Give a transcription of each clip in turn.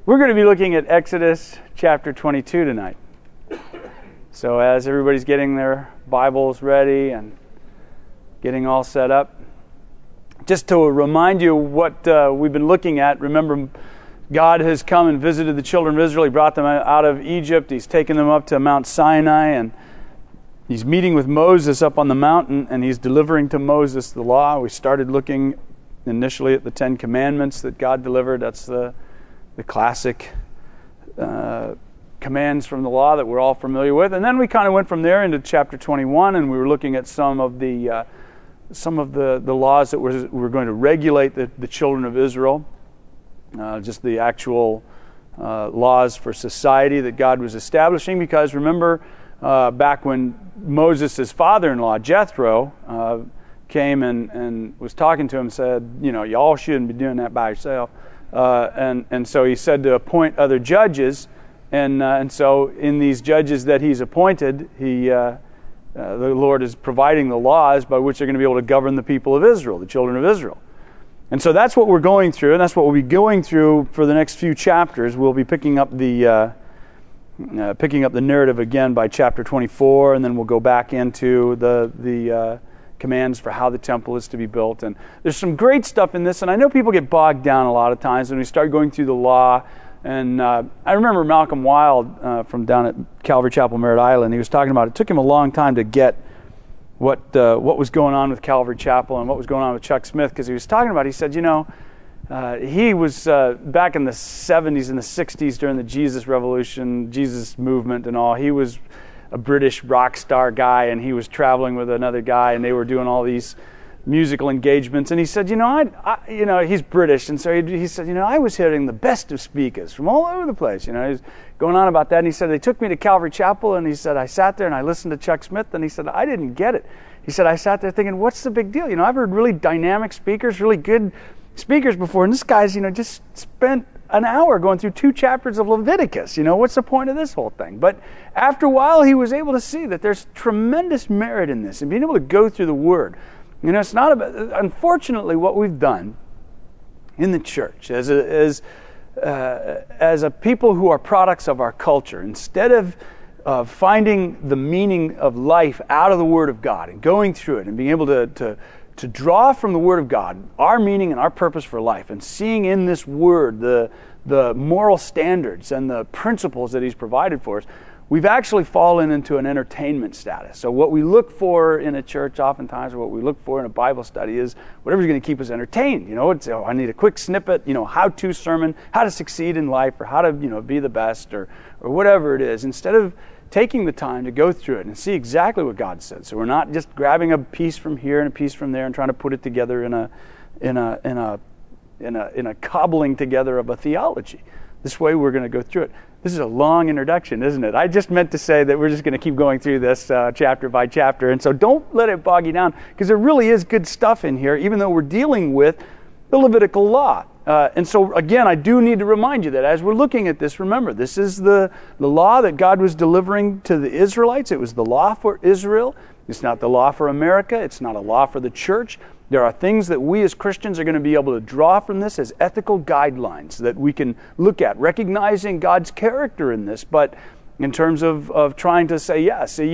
We're going to be looking at Exodus chapter 22 tonight. So as everybody's getting their Bibles ready and getting all set up, just to remind you what we've been looking at, remember God has come and visited the children of Israel. He brought them out of Egypt. He's taken them up to Mount Sinai, and He's meeting with Moses up on the mountain, and He's delivering to Moses the law. We started looking initially at the Ten Commandments that God delivered. That's the classic commands from the law that we're all familiar with. And then we kind of went from there into chapter 21, and we were looking at some of the laws that were going to regulate the children of Israel, just the actual laws for society that God was establishing. Because remember, back when Moses' father-in-law, Jethro, came and was talking to him, said, y'all shouldn't be doing that by yourself. And so he said to appoint other judges, and so in these judges that he's appointed, the Lord is providing the laws by which they're going to be able to govern the people of Israel, the children of Israel. And so that's what we're going through, and that's what we'll be going through for the next few chapters. We'll be picking up the narrative again by chapter 24, and then we'll go back into the commands for how the temple is to be built. And there's some great stuff in this, and I know people get bogged down a lot of times when we start going through the law. And I remember Malcolm Wild from down at Calvary Chapel, Merritt Island. He was talking about it took him a long time to get what was going on with Calvary Chapel and what was going on with Chuck Smith, because he was talking about, he said, he was back in the 70s and the 60s during the Jesus Revolution, Jesus movement and all. He was a British rock star guy, and he was traveling with another guy, and they were doing all these musical engagements. And he said, he's British, and so he said, I was hearing the best of speakers from all over the place. He was going on about that, and he said, they took me to Calvary Chapel, and he said, I sat there and I listened to Chuck Smith, and he said, I didn't get it. He said, I sat there thinking, what's the big deal? I've heard really dynamic speakers, really good speakers before, and this guy's, just spent an hour going through 2 chapters of Leviticus. What's the point of this whole thing? But after a while, he was able to see that there's tremendous merit in this and being able to go through the Word. It's not about, unfortunately, what we've done in the church as a people who are products of our culture, instead of finding the meaning of life out of the Word of God and going through it and being able to draw from the Word of God our meaning and our purpose for life, and seeing in this Word the moral standards and the principles that He's provided for us, we've actually fallen into an entertainment status. So what we look for in a church oftentimes, or what we look for in a Bible study, is whatever's going to keep us entertained. I need a quick snippet, how-to sermon, how to succeed in life, or how to, be the best, or whatever it is, instead of taking the time to go through it and see exactly what God said. So we're not just grabbing a piece from here and a piece from there and trying to put it together in a cobbling together of a theology. This way we're going to go through it. This is a long introduction, isn't it? I just meant to say that we're just going to keep going through this chapter by chapter. And so don't let it bog you down, because there really is good stuff in here, even though we're dealing with the Levitical law. And so, again, I do need to remind you that as we're looking at this, remember, this is the law that God was delivering to the Israelites. It was the law for Israel. It's not the law for America. It's not a law for the church. There are things that we as Christians are going to be able to draw from this as ethical guidelines that we can look at, recognizing God's character in this, but in terms of trying to say,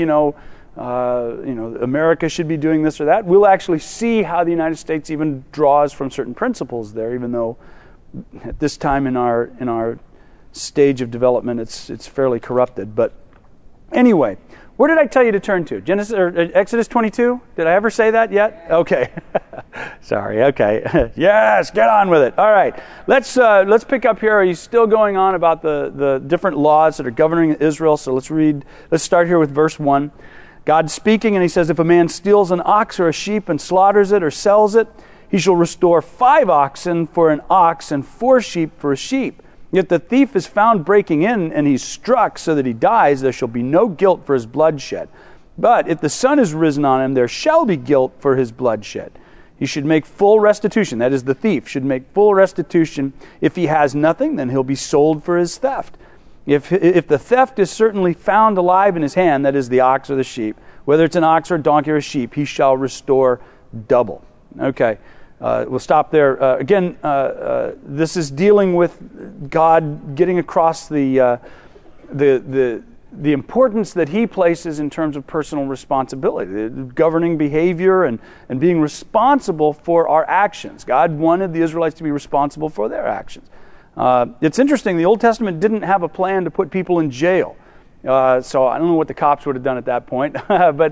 America should be doing this or that, we'll actually see how the United States even draws from certain principles there, even though at this time in our stage of development it's fairly corrupted. But anyway, where did I tell you to turn to? Exodus 22? Did I ever say that yet? Okay. Sorry. Okay. Yes, get on with it. All right. Let's pick up here. Are you still going on about the different laws that are governing Israel? So let's start here with verse 1. God's speaking, and He says, if a man steals an ox or a sheep and slaughters it or sells it, he shall restore 5 oxen for an ox and 4 sheep for a sheep. If the thief is found breaking in and he's struck so that he dies, there shall be no guilt for his bloodshed. But if the sun is risen on him, there shall be guilt for his bloodshed. He should make full restitution. That is, the thief should make full restitution. If he has nothing, then he'll be sold for his theft. If the theft is certainly found alive in his hand, that is the ox or the sheep, whether it's an ox or a donkey or a sheep, he shall restore double. Okay. we'll stop there. Again, this is dealing with God getting across the importance that he places in terms of personal responsibility, governing behavior and being responsible for our actions. God wanted the Israelites to be responsible for their actions. It's interesting, the Old Testament didn't have a plan to put people in jail. So I don't know what the cops would have done at that point, but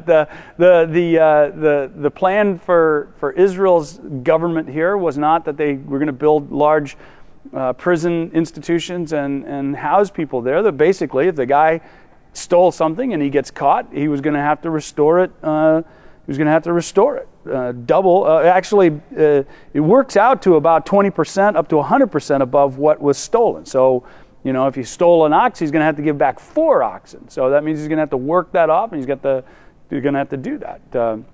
the plan for Israel's government here was not that they were going to build large prison institutions and house people there. That basically, if the guy stole something and he gets caught, he was going to have to restore it. Double. Actually, it works out to about 20%, up to 100% above what was stolen. So, if he stole an ox, he's going to have to give back 4 oxen. So that means he's going to have to work that off, and you're going to have to do that.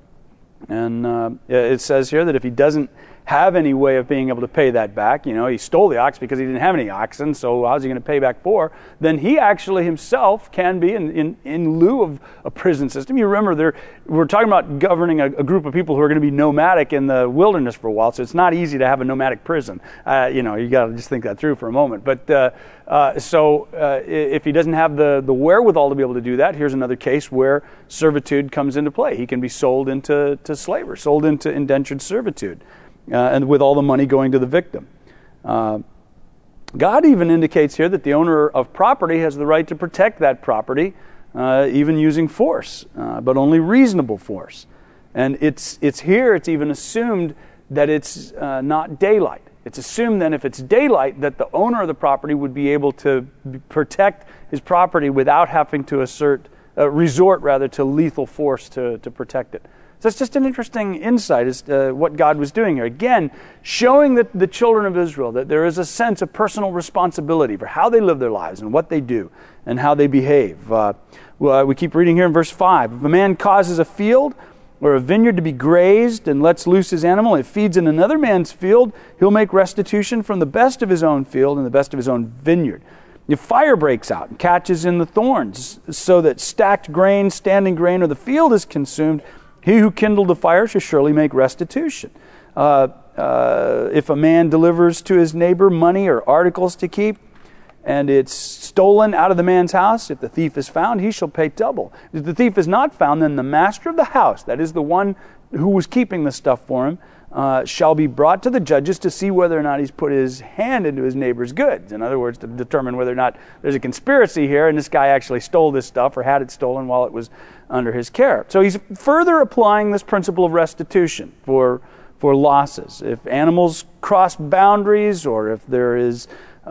It says here that if he doesn't have any way of being able to pay that back, he stole the ox because he didn't have any oxen, so how's he going to pay back 4? Then he actually himself can be in lieu of a prison system. You remember, we're talking about governing a group of people who are going to be nomadic in the wilderness for a while, so it's not easy to have a nomadic prison. You got to just think that through for a moment. But if he doesn't have the wherewithal to be able to do that, here's another case where servitude comes into play. He can be sold into slavery, sold into indentured servitude. And with all the money going to the victim. God even indicates here that the owner of property has the right to protect that property, even using force, but only reasonable force. And it's even assumed that it's not daylight. It's assumed then if it's daylight that the owner of the property would be able to protect his property without having to resort to lethal force to protect it. So it's just an interesting insight as to what God was doing here. Again, showing the children of Israel that there is a sense of personal responsibility for how they live their lives and what they do and how they behave. We keep reading here in verse 5. If a man causes a field or a vineyard to be grazed and lets loose his animal, and it feeds in another man's field, he'll make restitution from the best of his own field and the best of his own vineyard. If fire breaks out and catches in the thorns, so that stacked grain, standing grain, or the field is consumed, he who kindled the fire shall surely make restitution. If a man delivers to his neighbor money or articles to keep, and it's stolen out of the man's house, if the thief is found, he shall pay double. If the thief is not found, then the master of the house, that is the one who was keeping the stuff for him, shall be brought to the judges to see whether or not he's put his hand into his neighbor's goods. In other words, to determine whether or not there's a conspiracy here and this guy actually stole this stuff or had it stolen while it was under his care. So he's further applying this principle of restitution for losses. If animals cross boundaries, or if there's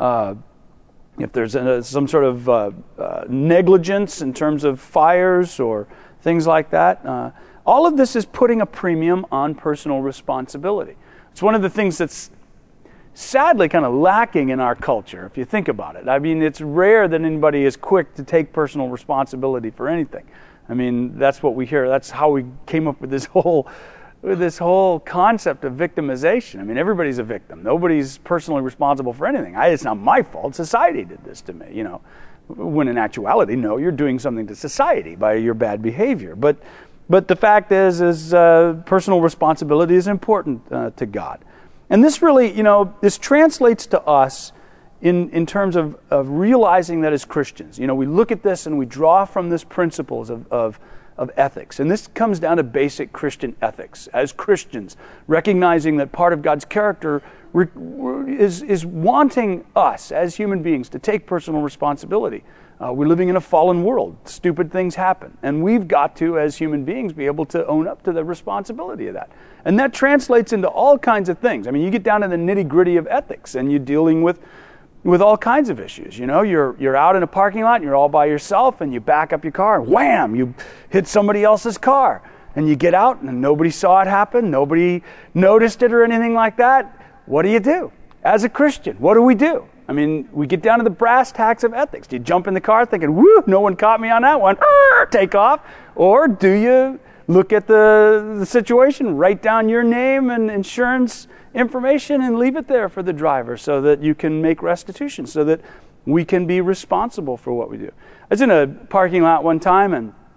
some sort of negligence in terms of fires or things like that, all of this is putting a premium on personal responsibility. It's one of the things that's sadly kind of lacking in our culture, if you think about it. I mean, it's rare that anybody is quick to take personal responsibility for anything. I mean, that's what we hear. That's how we came up with this whole concept of victimization. I mean, everybody's a victim. Nobody's personally responsible for anything. It's not my fault. Society did this to me, When in actuality, no, you're doing something to society by your bad behavior. But the fact is personal responsibility is important to God. And this really, this translates to us in terms of realizing that as Christians. We look at this and we draw from this principles of ethics. And this comes down to basic Christian ethics. As Christians, recognizing that part of God's character is wanting us as human beings to take personal responsibility. We're living in a fallen world. Stupid things happen. And we've got to, as human beings, be able to own up to the responsibility of that. And that translates into all kinds of things. I mean, you get down to the nitty-gritty of ethics, and you're dealing with all kinds of issues. You're out in a parking lot, and you're all by yourself, and you back up your car, and wham, you hit somebody else's car. And you get out, and nobody saw it happen. Nobody noticed it or anything like that. What do? As a Christian, what do we do? I mean, we get down to the brass tacks of ethics. Do you jump in the car thinking, woo, no one caught me on that one, take off? Or do you look at the situation, write down your name and insurance information and leave it there for the driver so that you can make restitution, so that we can be responsible for what we do? I was in a parking lot one time, and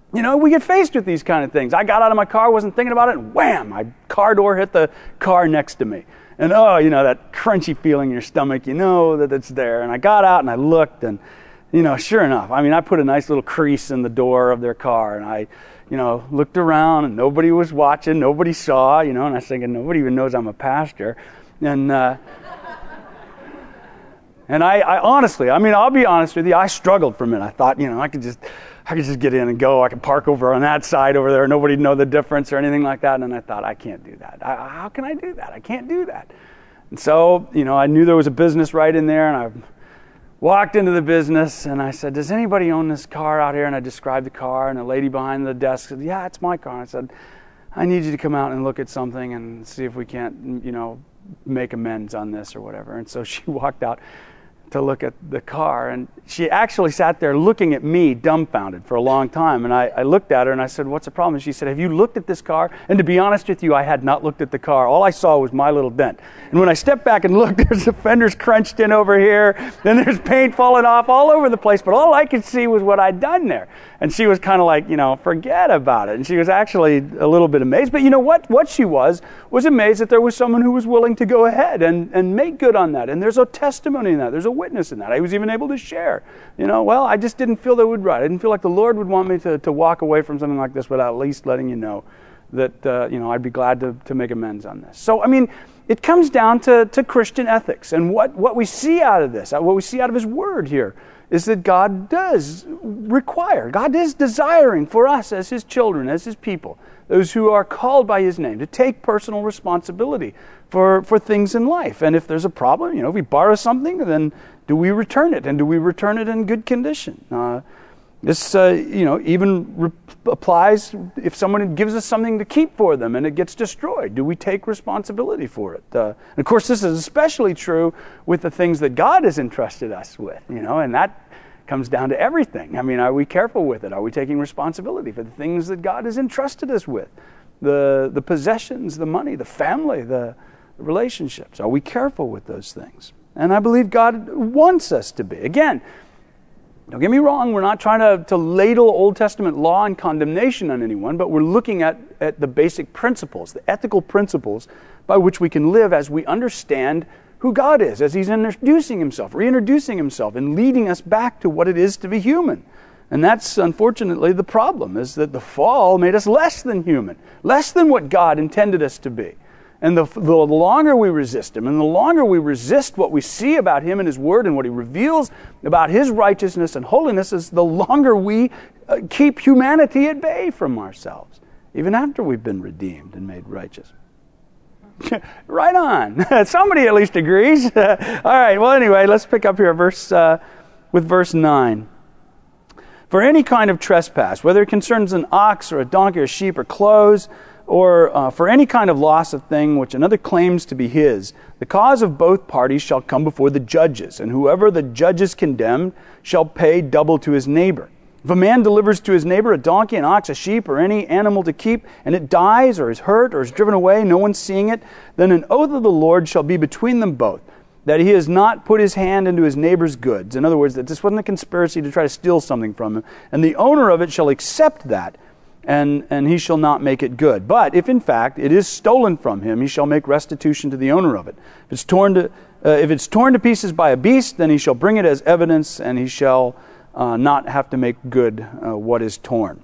We get faced with these kind of things. I got out of my car, wasn't thinking about it, and wham, my car door hit the car next to me. And that crunchy feeling in your stomach, that it's there. And I got out and I looked, and, sure enough, I put a nice little crease in the door of their car, and I, looked around, and nobody was watching, nobody saw, and I was thinking, nobody even knows I'm a pastor. And and I honestly, I'll be honest with you, I struggled for a minute. I thought, I could just get in and go. I could park over on that side over there. Nobody'd know the difference or anything like that. And then I thought, I can't do that. How can I do that? I can't do that. And so, I knew there was a business right in there, and I walked into the business, and I said, does anybody own this car out here? And I described the car, and the lady behind the desk said, yeah, it's my car. And I said, I need you to come out and look at something and see if we can't, make amends on this or whatever. And so she walked out to look at the car, and she actually sat there looking at me dumbfounded for a long time. And I looked at her and I said, what's the problem? And she said, have you looked at this car? And to be honest with you, I had not looked at the car. All I saw was my little dent. And when I stepped back and looked, there's the fenders crunched in over here, then there's paint falling off all over the place, but all I could see was what I'd done there. And she was kind of like, forget about it. And she was actually a little bit amazed. But what she was amazed that there was someone who was willing to go ahead and make good on that. And there's a testimony in that. There's a witness in that. I was even able to share. I just didn't feel that would right. I didn't feel like the Lord would want me to walk away from something like this without at least letting you know that, I'd be glad to make amends on this. So, it comes down to Christian ethics. And what we see out of this, what we see out of His Word here, is that God does require, God is desiring for us as His children, as His people, those who are called by His name, to take personal responsibility for things in life. And if there's a problem, if we borrow something, then do we return it? And do we return it in good condition? This, even applies if someone gives us something to keep for them and it gets destroyed. Do we take responsibility for it? And of course, this is especially true with the things that God has entrusted us with, and that comes down to everything. Are we careful with it? Are we taking responsibility for the things that God has entrusted us with? The possessions, the money, the family, the relationships. Are we careful with those things? And I believe God wants us to be. Again, don't get me wrong, we're not trying to ladle Old Testament law and condemnation on anyone, but we're looking at the basic principles, the ethical principles by which we can live as we understand who God is, as He's introducing Himself, reintroducing Himself, and leading us back to what it is to be human. And that's unfortunately the problem, is that the fall made us less than human, less than what God intended us to be. And the longer we resist Him, and the longer we resist what we see about Him and His Word and what He reveals about His righteousness and holiness, is the longer we keep humanity at bay from ourselves, even after we've been redeemed and made righteous. Right on. Somebody at least agrees. All right, well anyway, let's pick up here with verse 9. For any kind of trespass, whether it concerns an ox or a donkey or sheep or clothes, or for any kind of loss of thing which another claims to be his, the cause of both parties shall come before the judges, and whoever the judges condemn shall pay double to his neighbor. If a man delivers to his neighbor a donkey, an ox, a sheep, or any animal to keep, and it dies, or is hurt, or is driven away, no one seeing it, then an oath of the Lord shall be between them both, that he has not put his hand into his neighbor's goods. In other words, that this wasn't a conspiracy to try to steal something from him, and the owner of it shall accept that, and he shall not make it good. But if in fact it is stolen from him, he shall make restitution to the owner of it. If it's torn to pieces by a beast, then he shall bring it as evidence, and he shall not have to make good what is torn.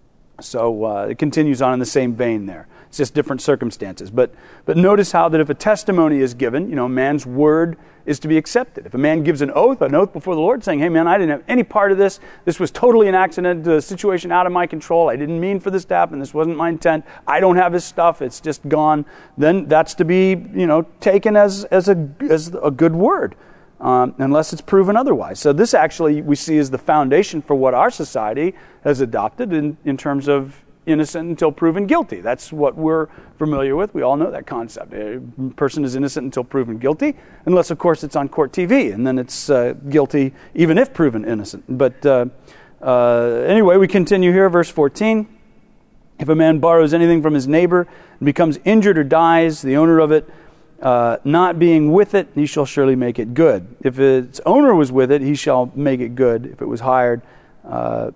So it continues on in the same vein there. It's just different circumstances. But notice how that if a testimony is given, man's word is to be accepted. If a man gives an oath before the Lord saying, hey man, I didn't have any part of this. This was totally an accident, a situation out of my control. I didn't mean for this to happen. This wasn't my intent. I don't have his stuff. It's just gone. Then that's to be, taken as a good word. Unless it's proven otherwise. So this actually we see as the foundation for what our society has adopted in terms of innocent until proven guilty. That's what we're familiar with. We all know that concept. A person is innocent until proven guilty, unless of course it's on court TV, and then it's guilty even if proven innocent. But anyway, we continue here, verse 14. If a man borrows anything from his neighbor and becomes injured or dies, the owner of it not being with it, he shall surely make it good. If its owner was with it, he shall make it good. If it was hired,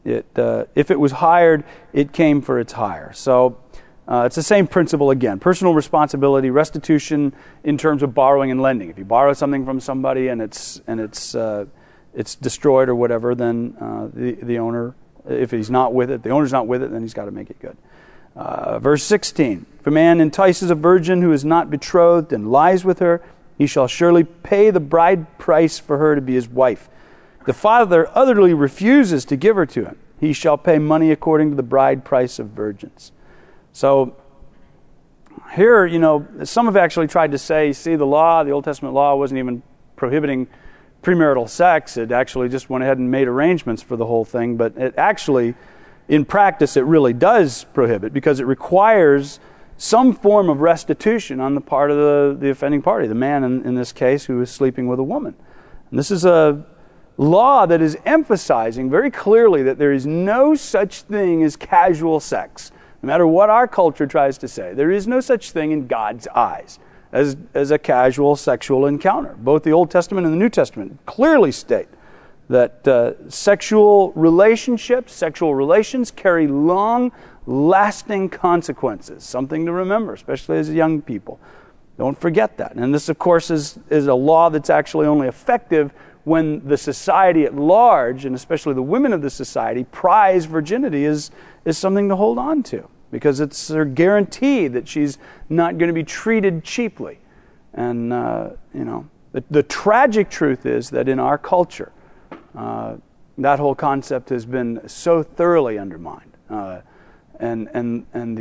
If it was hired, it came for its hire. So it's the same principle again. Personal responsibility, restitution in terms of borrowing and lending. If you borrow something from somebody and it's destroyed or whatever, then the owner, if he's not with it, the owner's not with it, then he's got to make it good. Verse 16, if a man entices a virgin who is not betrothed and lies with her, he shall surely pay the bride price for her to be his wife. If the father utterly refuses to give her to him, he shall pay money according to the bride price of virgins. So here, some have actually tried to say, see, the Old Testament law wasn't even prohibiting premarital sex. It actually just went ahead and made arrangements for the whole thing. But it actually, in practice, it really does prohibit, because it requires some form of restitution on the part of the offending party, the man in this case, who is sleeping with a woman. And this is a law that is emphasizing very clearly that there is no such thing as casual sex. No matter what our culture tries to say, there is no such thing in God's eyes as a casual sexual encounter. Both the Old Testament and the New Testament clearly state that sexual relationships, sexual relations carry long-lasting consequences. Something to remember, especially as young people. Don't forget that. And this, of course, is a law that's actually only effective when the society at large, and especially the women of the society, prize virginity is something to hold on to, because it's their guarantee that she's not going to be treated cheaply. And, the tragic truth is that in our culture, that whole concept has been so thoroughly undermined. And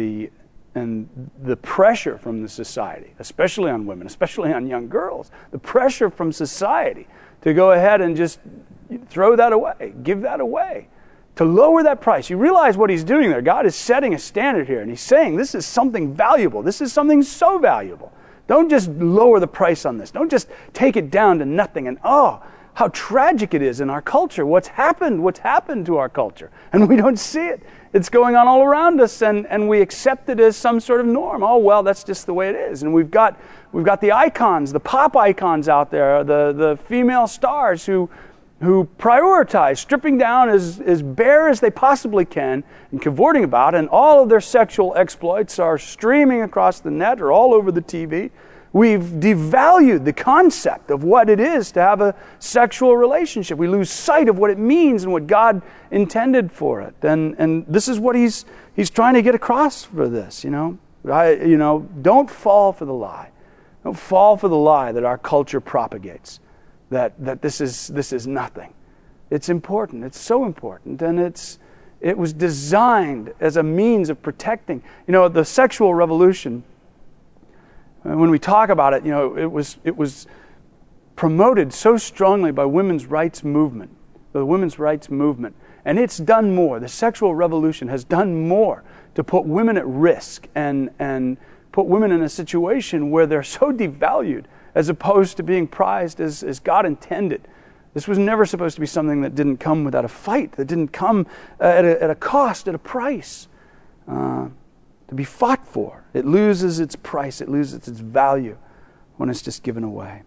the pressure from the society, especially on women, especially on young girls, the pressure from society to go ahead and just throw that away, give that away, to lower that price. You realize what he's doing there. God is setting a standard here, and he's saying this is something valuable. This is something so valuable. Don't just lower the price on this. Don't just take it down to nothing. And how tragic it is in our culture. What's happened to our culture. And we don't see it. It's going on all around us, and we accept it as some sort of norm. Oh, well, that's just the way it is. And we've got the icons, the pop icons out there, the female stars who prioritize stripping down as bare as they possibly can and cavorting about, and all of their sexual exploits are streaming across the net or all over the TV. We've devalued the concept of what it is to have a sexual relationship. We lose sight of what it means and what God intended for it. And this is what he's trying to get across for this, Don't fall for the lie. Don't fall for the lie that our culture propagates, that this is nothing. It's important. It's so important. And it was designed as a means of protecting. The sexual revolution, when we talk about it, it was promoted so strongly by the women's rights movement. And it's done more. The sexual revolution has done more to put women at risk and put women in a situation where they're so devalued as opposed to being prized as God intended. This was never supposed to be something that didn't come without a fight, that didn't come at a cost, at a price. To be fought for. It loses its price. It loses its value when it's just given away.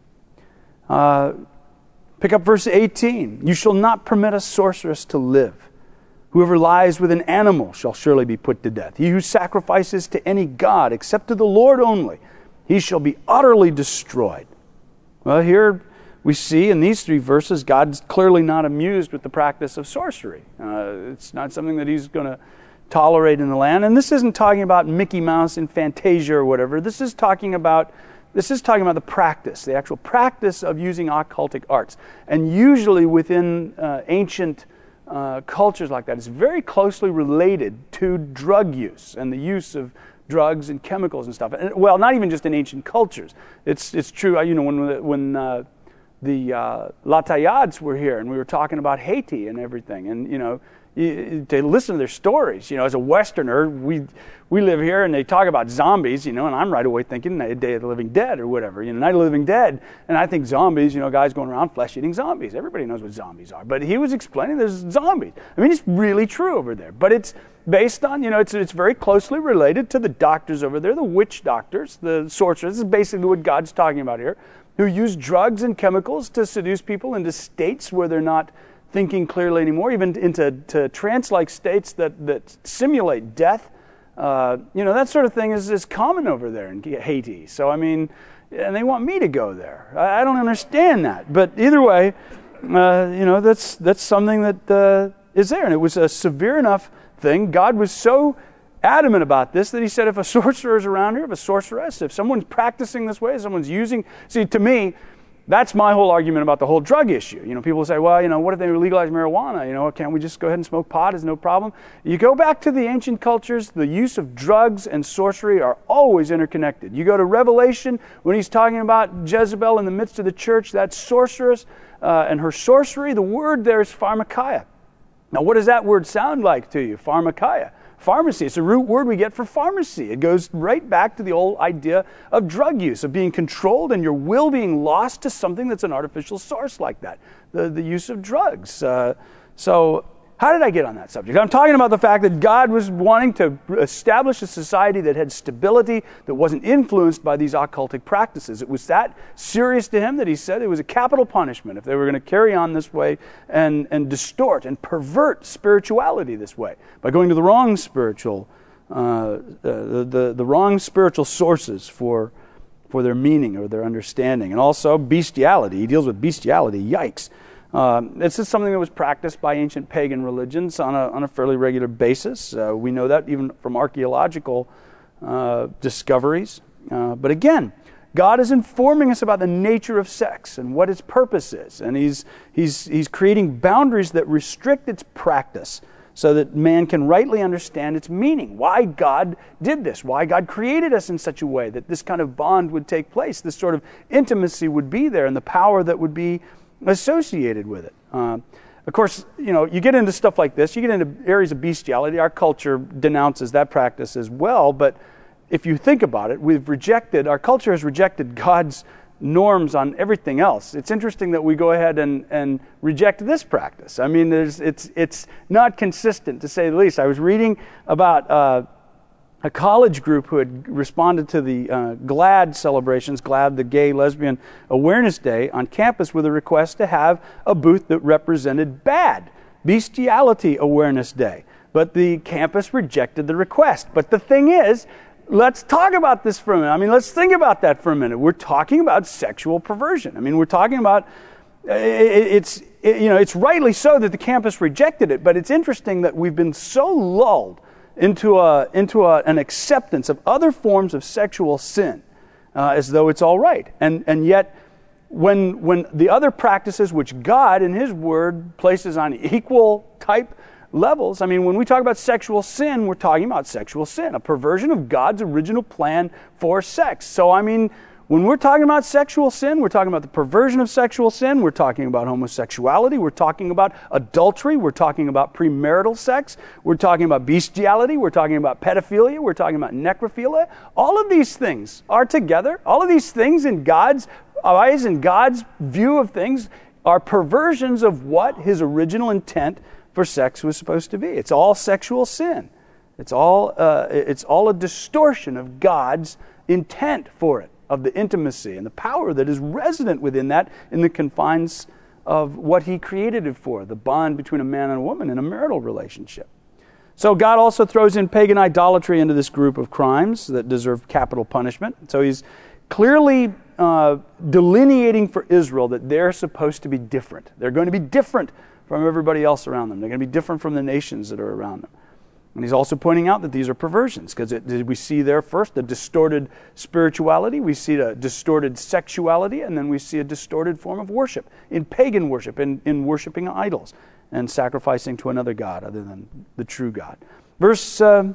Pick up verse 18. You shall not permit a sorceress to live. Whoever lies with an animal shall surely be put to death. He who sacrifices to any god except to the Lord only, he shall be utterly destroyed. Well, here we see in these 3 verses, God's clearly not amused with the practice of sorcery. It's not something that he's going to tolerate in the land. And this isn't talking about Mickey Mouse and Fantasia or whatever. This is talking about the practice, the actual practice of using occultic arts. And usually within ancient cultures like that, it's very closely related to drug use and the use of drugs and chemicals and stuff. And, well, not even just in ancient cultures. It's true. When the Latayades were here and we were talking about Haiti and everything, and to listen to their stories. As a Westerner, we live here and they talk about zombies, and I'm right away thinking Day of the Living Dead or whatever, Night of the Living Dead, and I think zombies, guys going around flesh-eating zombies. Everybody knows what zombies are. But he was explaining there's zombies. It's really true over there. But it's based on, it's very closely related to the doctors over there, the witch doctors, the sorcerers. This is basically what God's talking about here, who use drugs and chemicals to seduce people into states where they're not thinking clearly anymore, even into trance-like states that simulate death. That sort of thing is common over there in Haiti. So, I mean, and they want me to go there. I don't understand that. But either way, that's something that is there. And it was a severe enough thing. God was so adamant about this that he said, if a sorcerer is around here, if a sorceress, if someone's practicing this way, someone's using... See, to me, that's my whole argument about the whole drug issue. People say, well, what if they legalize marijuana? Can't we just go ahead and smoke pot? Is no problem. You go back to the ancient cultures, the use of drugs and sorcery are always interconnected. You go to Revelation, when he's talking about Jezebel in the midst of the church, that sorceress and her sorcery, the word there is pharmakeia. Now, what does that word sound like to you, pharmakeia? Pharmacy. It's a root word we get for pharmacy. It goes right back to the old idea of drug use, of being controlled and your will being lost to something that's an artificial source like that, the use of drugs. So how did I get on that subject? I'm talking about the fact that God was wanting to establish a society that had stability, that wasn't influenced by these occultic practices. It was that serious to him that he said it was a capital punishment if they were going to carry on this way and distort and pervert spirituality this way by going to the wrong spiritual, the wrong spiritual sources for their meaning or their understanding. And also bestiality. He deals with bestiality. Yikes. This is something that was practiced by ancient pagan religions on a fairly regular basis. We know that even from archaeological discoveries. But again, God is informing us about the nature of sex and what its purpose is. And He's creating boundaries that restrict its practice so that man can rightly understand its meaning. Why God did this. Why God created us in such a way that this kind of bond would take place. This sort of intimacy would be there and the power that would be associated with it. Of course, you get into stuff like this, you get into areas of bestiality. Our culture denounces that practice as well, but if you think about it, our culture has rejected God's norms on everything else. It's interesting that we go ahead and reject this practice. I mean, it's not consistent, to say the least. I was reading about a college group who had responded to the GLAAD celebrations, GLAAD, the Gay Lesbian Awareness Day, on campus with a request to have a booth that represented BAD, Bestiality Awareness Day. But the campus rejected the request. But the thing is, let's talk about this for a minute. I mean, let's think about that for a minute. We're talking about sexual perversion. I mean, we're talking about, it's rightly so that the campus rejected it, but it's interesting that we've been so lulled into an acceptance of other forms of sexual sin, as though it's all right. And yet, when the other practices which God in His Word places on equal type levels, I mean, when we talk about sexual sin, we're talking about sexual sin, a perversion of God's original plan for sex. So, I mean, when we're talking about sexual sin, we're talking about the perversion of sexual sin, we're talking about homosexuality, we're talking about adultery, we're talking about premarital sex, we're talking about bestiality, we're talking about pedophilia, we're talking about necrophilia. All of these things are together. All of these things in God's eyes and God's view of things are perversions of what His original intent for sex was supposed to be. It's all sexual sin. It's all a distortion of God's intent for it, of the intimacy and the power that is resident within that in the confines of what He created it for, the bond between a man and a woman in a marital relationship. So God also throws in pagan idolatry into this group of crimes that deserve capital punishment. So He's clearly delineating for Israel that they're supposed to be different. They're going to be different from everybody else around them. They're going to be different from the nations that are around them. And He's also pointing out that these are perversions, because we see there first a distorted spirituality, we see a distorted sexuality, and then we see a distorted form of worship, in pagan worship, in worshiping idols, and sacrificing to another god other than the true God. Verse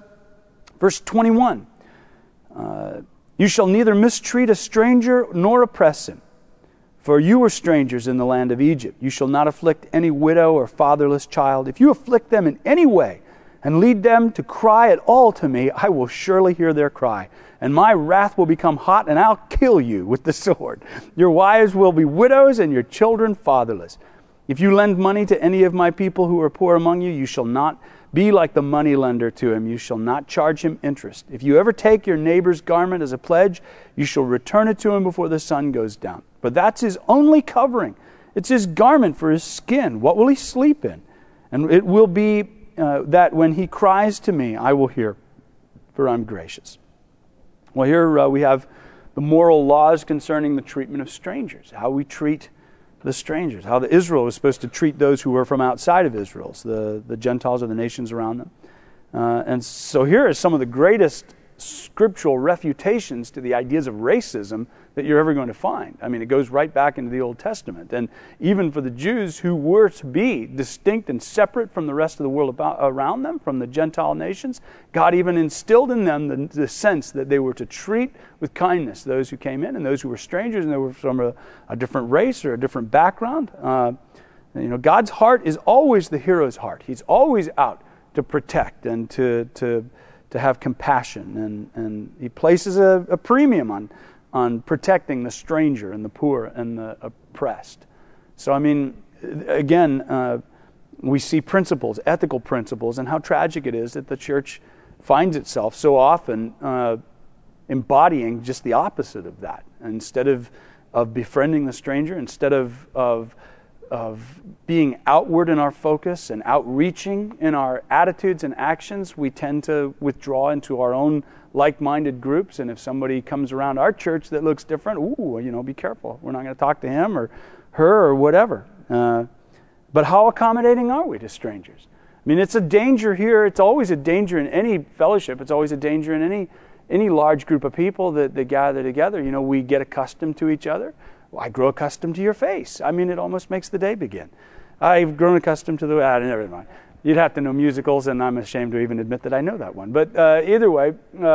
21, you shall neither mistreat a stranger nor oppress him, for you were strangers in the land of Egypt. You shall not afflict any widow or fatherless child. If you afflict them in any way, and lead them to cry at all to me, I will surely hear their cry. And my wrath will become hot, and I'll kill you with the sword. Your wives will be widows, and your children fatherless. If you lend money to any of my people who are poor among you, you shall not be like the money lender to him. You shall not charge him interest. If you ever take your neighbor's garment as a pledge, you shall return it to him before the sun goes down. But that's his only covering, It's his garment for his skin. What will he sleep in? And it will be that when he cries to me, I will hear, for I'm gracious. Well, here we have the moral laws concerning the treatment of strangers, how we treat the strangers, how the Israel was supposed to treat those who were from outside of Israel, so the Gentiles or the nations around them. And so here are some of the greatest scriptural refutations to the ideas of racism that you're ever going to find. I mean, it goes right back into the Old Testament. And even for the Jews who were to be distinct and separate from the rest of the world around them, from the Gentile nations, God even instilled in them the sense that they were to treat with kindness those who came in and those who were strangers and they were from a different race or a different background. God's heart is always the hero's heart. He's always out to protect and to have compassion, and he places a premium on protecting the stranger and the poor and the oppressed. So I mean, again, we see principles, ethical principles, and how tragic it is that the church finds itself so often embodying just the opposite of that. Instead of befriending the stranger, instead of being outward in our focus and outreaching in our attitudes and actions, we tend to withdraw into our own like-minded groups. And if somebody comes around our church that looks different, be careful. We're not going to talk to him or her or whatever. But how accommodating are we to strangers? I mean, it's a danger here. It's always a danger in any fellowship. It's always a danger in any large group of people that gather together. We get accustomed to each other. Well, I grow accustomed to your face. I mean, it almost makes the day begin. I've grown accustomed to never mind. You'd have to know musicals, and I'm ashamed to even admit that I know that one. But either way,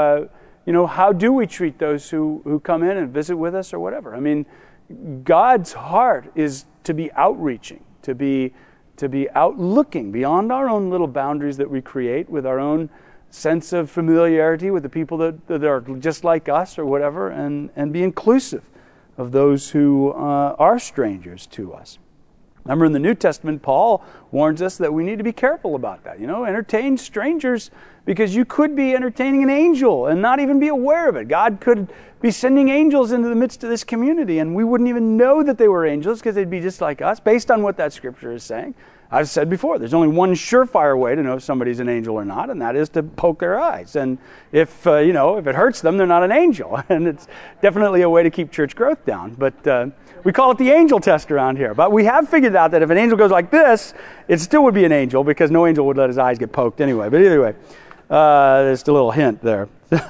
how do we treat those who come in and visit with us or whatever? I mean, God's heart is to be outreaching, to be outlooking beyond our own little boundaries that we create with our own sense of familiarity with the people that are just like us or whatever, and be inclusive of those who are strangers to us. Remember, in the New Testament, Paul warns us that we need to be careful about that. Entertain strangers, because you could be entertaining an angel and not even be aware of it. God could be sending angels into the midst of this community, and we wouldn't even know that they were angels because they'd be just like us, based on what that scripture is saying. I've said before, there's only one surefire way to know if somebody's an angel or not, and that is to poke their eyes. And if it hurts them, they're not an angel. And it's definitely a way to keep church growth down. But we call it the angel test around here. But we have figured out that if an angel goes like this, it still would be an angel, because no angel would let his eyes get poked anyway. But either way, there's a little hint there.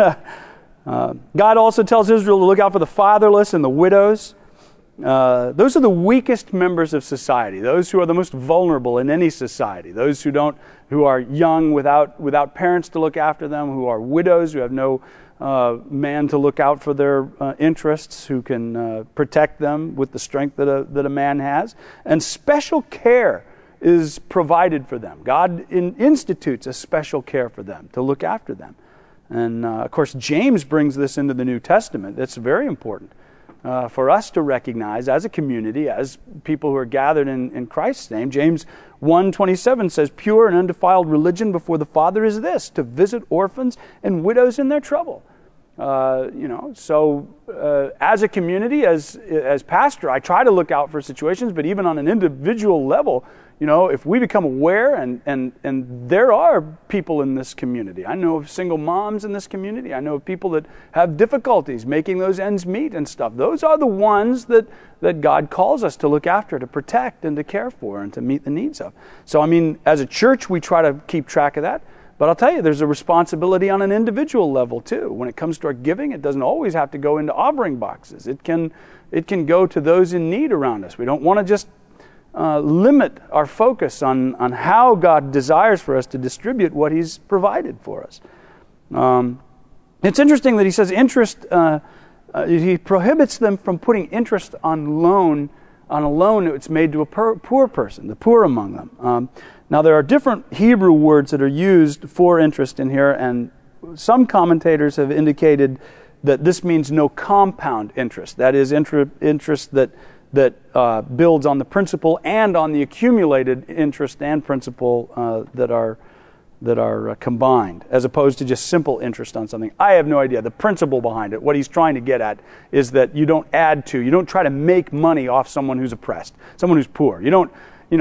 God also tells Israel to look out for the fatherless and the widows. Those are the weakest members of society, those who are the most vulnerable in any society, those who are young without parents to look after them, who are widows, who have no man to look out for their interests, who can protect them with the strength that a man has. And special care is provided for them. God institutes a special care for them, to look after them. And of course, James brings this into the New Testament. That's very important. For us to recognize as a community, as people who are gathered in Christ's name. James 1:27 says, "Pure and undefiled religion before the Father is this, to visit orphans and widows in their trouble." So as a community, as pastor, I try to look out for situations, but even on an individual level, if we become aware, and there are people in this community. I know of single moms in this community. I know of people that have difficulties making those ends meet and stuff. Those are the ones that God calls us to look after, to protect, and to care for, and to meet the needs of. So, I mean, as a church, we try to keep track of that. But I'll tell you, there's a responsibility on an individual level, too. When it comes to our giving, it doesn't always have to go into offering boxes. It can go to those in need around us. We don't want to just limit our focus on how God desires for us to distribute what He's provided for us. It's interesting that He says interest, He prohibits them from putting interest on a loan that's made to a poor person, the poor among them. Now, there are different Hebrew words that are used for interest in here, and some commentators have indicated that this means no compound interest. That is, interest that builds on the principal and on the accumulated interest and principal that are combined, as opposed to just simple interest on something. I have no idea. The principle behind it, what he's trying to get at, is that you don't you don't try to make money off someone who's oppressed, someone who's poor. You don't,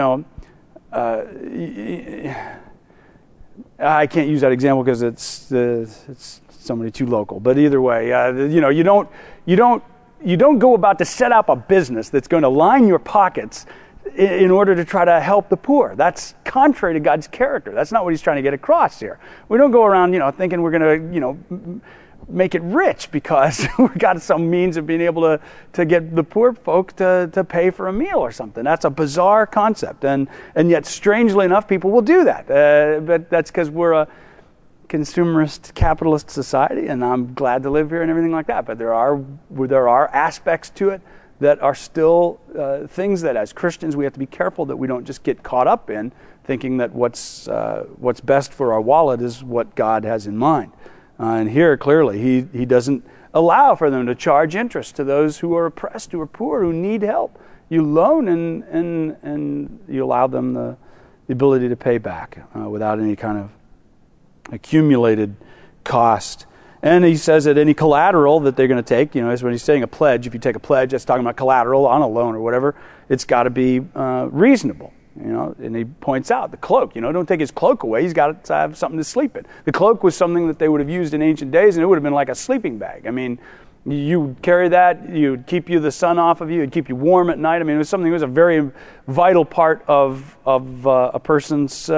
I can't use that example because it's somebody too local. But either way, you don't go about to set up a business that's going to line your pockets in order to try to help the poor. That's contrary to God's character. That's not what he's trying to get across here. We don't go around, thinking we're going to, make it rich because we've got some means of being able to get the poor folk to pay for a meal or something. That's a bizarre concept. And yet, strangely enough, people will do that. But that's because we're a consumerist capitalist society, and I'm glad to live here and everything like that. But there are aspects to it that are still things that as Christians we have to be careful that we don't just get caught up in, thinking that what's best for our wallet is what God has in mind. And here clearly he doesn't allow for them to charge interest to those who are oppressed, who are poor, who need help. You loan and you allow them the ability to pay back without any kind of accumulated cost. And he says that any collateral that they're going to take, is when he's saying a pledge. If you take a pledge, that's talking about collateral on a loan or whatever. It's got to be reasonable, And he points out the cloak. Don't take his cloak away. He's got to have something to sleep in. The cloak was something that they would have used in ancient days, and it would have been like a sleeping bag. I mean, you carry that. You'd keep the sun off of you. It'd keep you warm at night. I mean, it was something. It was a very vital part of a person's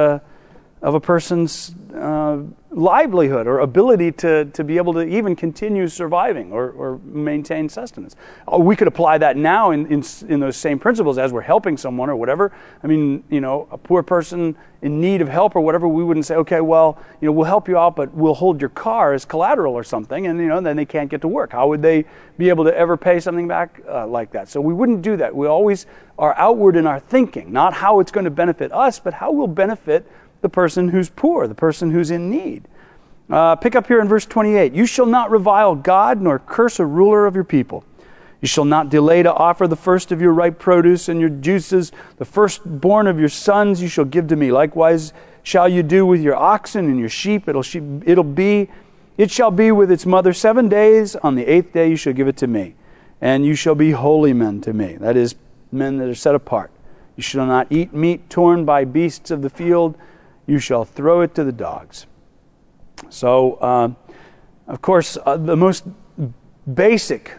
livelihood or ability to be able to even continue surviving or maintain sustenance. We could apply that now in those same principles as we're helping someone or whatever. I mean, a poor person in need of help or whatever, we wouldn't say, okay, well, we'll help you out, but we'll hold your car as collateral or something, and then they can't get to work. How would they be able to ever pay something back like that? So we wouldn't do that. We always are outward in our thinking, not how it's going to benefit us, but how we'll benefit the person who's poor, the person who's in need. Pick up here in verse 28. You shall not revile God nor curse a ruler of your people. You shall not delay to offer the first of your ripe produce and your juices. The firstborn of your sons you shall give to me. Likewise shall you do with your oxen and your sheep. It shall be with its mother 7 days. On the 8th day you shall give it to me. And you shall be holy men to me. That is, men that are set apart. You shall not eat meat torn by beasts of the field. You shall throw it to the dogs. So, of course, the most basic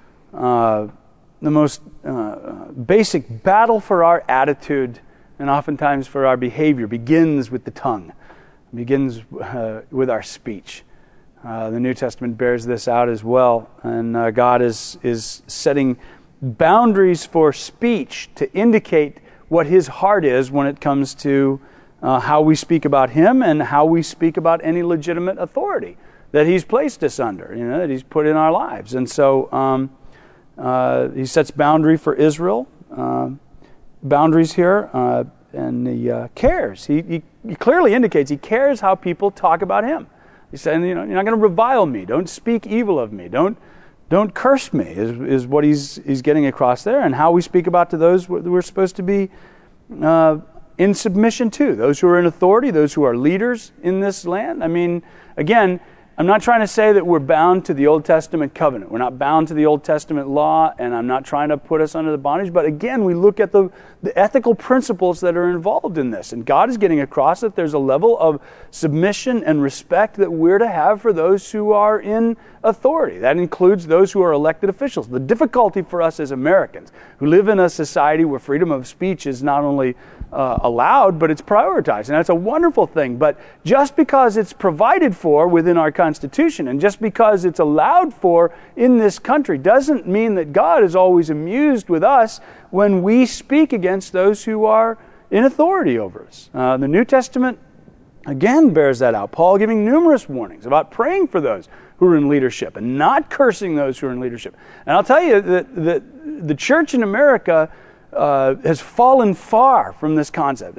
battle for our attitude and oftentimes for our behavior begins with the tongue, begins with our speech. The New Testament bears this out as well, and God is setting boundaries for speech to indicate what His heart is when it comes to how we speak about Him and how we speak about any legitimate authority that He's placed us under, that He's put in our lives. And so He sets boundary for Israel, boundaries here, and He cares. He clearly indicates He cares how people talk about Him. He's saying, you're not going to revile me. Don't speak evil of me. Don't curse me, is what He's getting across there, and how we speak about to those we're supposed to be in submission to, those who are in authority, those who are leaders in this land. I mean, again, I'm not trying to say that we're bound to the Old Testament covenant. We're not bound to the Old Testament law, and I'm not trying to put us under the bondage. But again, we look at the ethical principles that are involved in this. And God is getting across that there's a level of submission and respect that we're to have for those who are in authority. That includes those who are elected officials. The difficulty for us as Americans, who live in a society where freedom of speech is not only allowed, but it's prioritized. And that's a wonderful thing. But just because it's provided for within our Constitution, and just because it's allowed for in this country, doesn't mean that God is always amused with us when we speak against those who are in authority over us. The New Testament, again, bears that out. Paul giving numerous warnings about praying for those who are in leadership and not cursing those who are in leadership. And I'll tell you that the church in America has fallen far from this concept.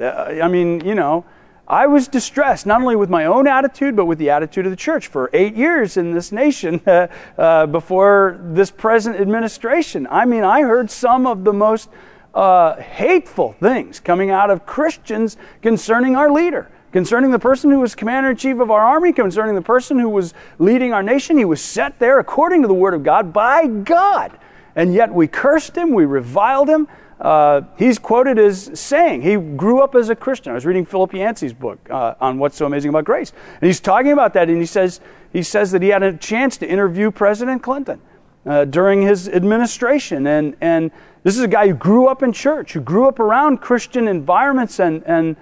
I was distressed not only with my own attitude, but with the attitude of the church for 8 years in this nation before this present administration. I heard some of the most hateful things coming out of Christians concerning our leader, Concerning the person who was commander-in-chief of our army, concerning the person who was leading our nation, he was set there according to the word of God by God. And yet we cursed him, we reviled him. He's quoted as saying, he grew up as a Christian. I was reading Philip Yancey's book on What's So Amazing About Grace. And he's talking about that, and he says that he had a chance to interview President Clinton during his administration. And this is a guy who grew up in church, who grew up around Christian environments and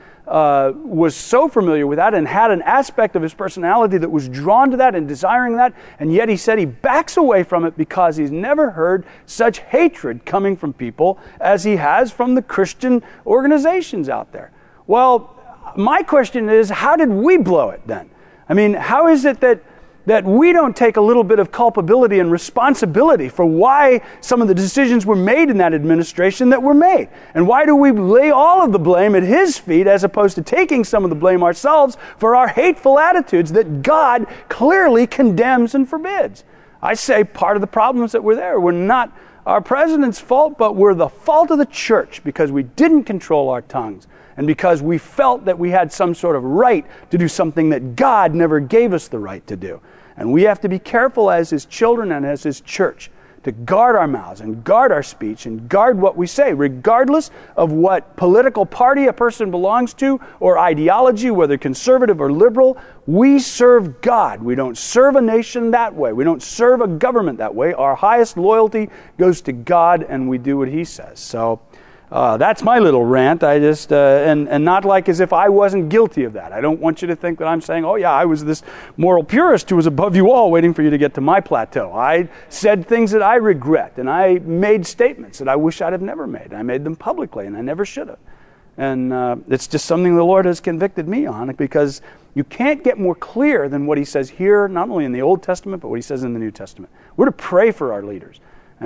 was so familiar with that and had an aspect of his personality that was drawn to that and desiring that. And yet he said he backs away from it because he's never heard such hatred coming from people as he has from the Christian organizations out there. Well, my question is, how did we blow it then? I mean, how is it that we don't take a little bit of culpability and responsibility for why some of the decisions were made in that administration that were made? And why do we lay all of the blame at his feet as opposed to taking some of the blame ourselves for our hateful attitudes that God clearly condemns and forbids? I say part of the problems that were there were not our president's fault, but were the fault of the church because we didn't control our tongues. And because we felt that we had some sort of right to do something that God never gave us the right to do. And we have to be careful as his children and as his church to guard our mouths and guard our speech and guard what we say, regardless of what political party a person belongs to or ideology, whether conservative or liberal. We serve God. We don't serve a nation that way. We don't serve a government that way. Our highest loyalty goes to God, and we do what he says. So that's my little rant. I just, and not like as if I wasn't guilty of that. I don't want you to think that I'm saying, oh yeah, I was this moral purist who was above you all waiting for you to get to my plateau. I said things that I regret, and I made statements that I wish I'd have never made. I made them publicly, and I never should have. And it's just something the Lord has convicted me on, because you can't get more clear than what he says here, not only in the Old Testament, but what he says in the New Testament. We're to pray for our leaders.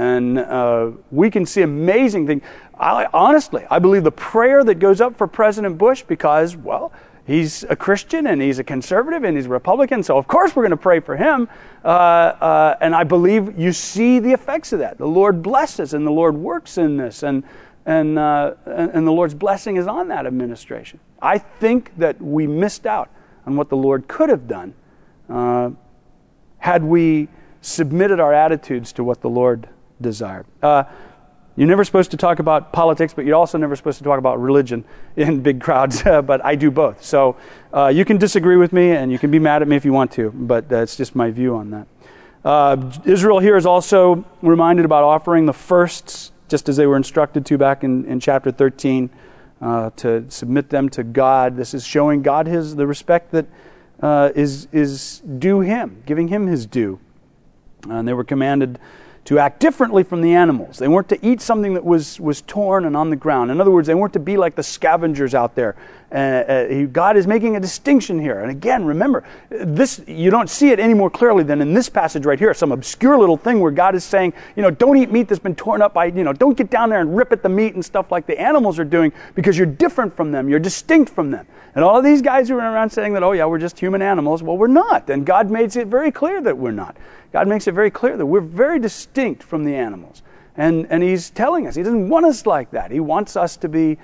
And we can see amazing things. Honestly, I believe the prayer that goes up for President Bush because, well, he's a Christian and he's a conservative and he's a Republican, so of course we're going to pray for him. And I believe you see the effects of that. The Lord blesses and the Lord works in this, and the Lord's blessing is on that administration. I think that we missed out on what the Lord could have done had we submitted our attitudes to what the Lord desired. You're never supposed to talk about politics, but you're also never supposed to talk about religion in big crowds, but I do both. So you can disagree with me and you can be mad at me if you want to, but that's just my view on that. Israel here is also reminded about offering the firsts, just as they were instructed to back in chapter 13, to submit them to God. This is showing God the respect that is due him, giving him his due. And they were commanded to act differently from the animals. They weren't to eat something that was torn and on the ground. In other words, they weren't to be like the scavengers out there. God is making a distinction here. And again, remember, this you don't see it any more clearly than in this passage right here, some obscure little thing where God is saying, don't eat meat that's been torn up by, don't get down there and rip at the meat and stuff like the animals are doing, because you're different from them. You're distinct from them. And all of these guys who are around saying that, oh yeah, we're just human animals. Well, we're not. And God makes it very clear that we're not. God makes it very clear that we're very distinct from the animals. And he's telling us, he doesn't want us like that. He wants us to be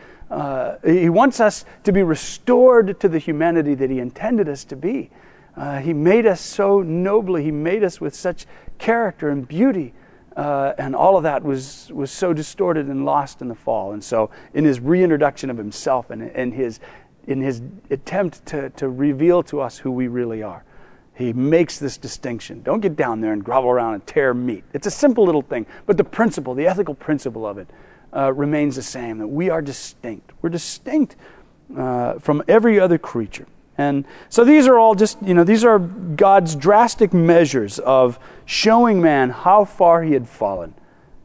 restored to the humanity that he intended us to be. He made us so nobly. He made us with such character and beauty. And all of that was so distorted and lost in the fall. And so in his reintroduction of himself and in his attempt to reveal to us who we really are, he makes this distinction. Don't get down there and grovel around and tear meat. It's a simple little thing, but the principle, the ethical principle of it, remains the same, that we are distinct. We're distinct from every other creature. And so these are all just, these are God's drastic measures of showing man how far he had fallen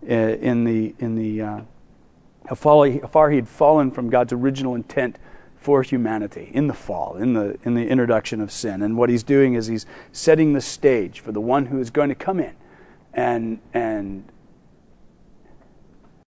how far he had fallen from God's original intent for humanity in the fall, in the introduction of sin. And what he's doing is he's setting the stage for the one who is going to come in and